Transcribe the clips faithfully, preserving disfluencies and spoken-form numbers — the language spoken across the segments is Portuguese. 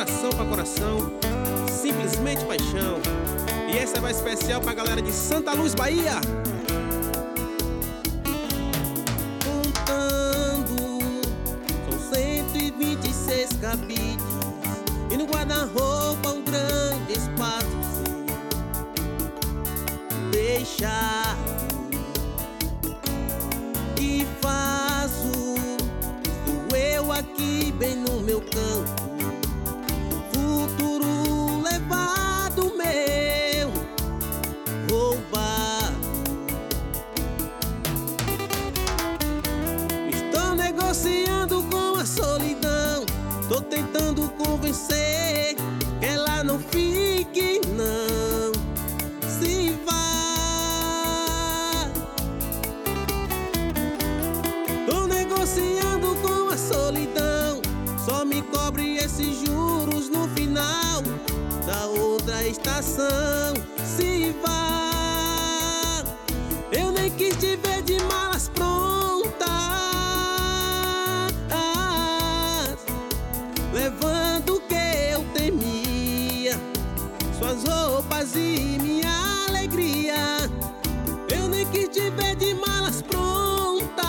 coração pra coração, simplesmente paixão. E essa vai especial pra galera de Santa Luz, Bahia. Contando, são cento e vinte e seis cabides, e no guarda-roupa um grande espaço deixado. E faço, estou eu aqui bem no meu canto, futuro levado meu, roubado. Estou negociando com a solidão, tô tentando convencer que ela não fique, não se vá. Tô negociando com a solidão, só me cobre esses juros no final da outra estação. Se vá, eu nem quis te ver de malas prontas, levando o que eu temia, suas roupas e minha alegria. Eu nem quis te ver de malas prontas,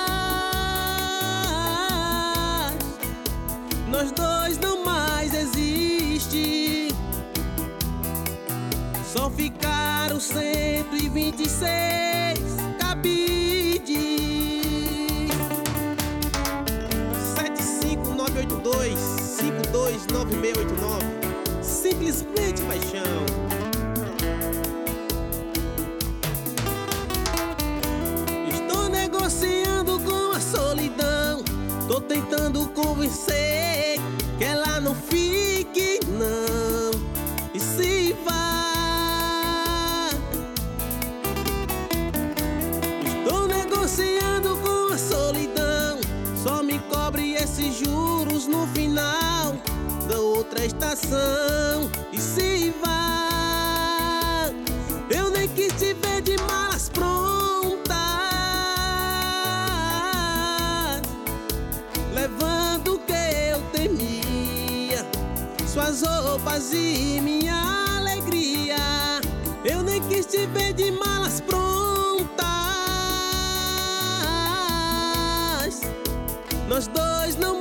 nós dois não mais existe. Só ficaram cento e vinte e seis cabides. Sete cinco nove oito dois, cinco dois nove seis oito nove. Simplesmente paixão. Estou negociando com a solidão, tô tentando convencer que ela não fique, não, e se vá. Estou negociando com a solidão, só me cobre esses juros no final da outra estação. E se vá, eu nem quis te ver de malas prontas, levando o que eu temia, suas roupas e minha alegria. Eu nem quis te ver de malas prontas, nós dois não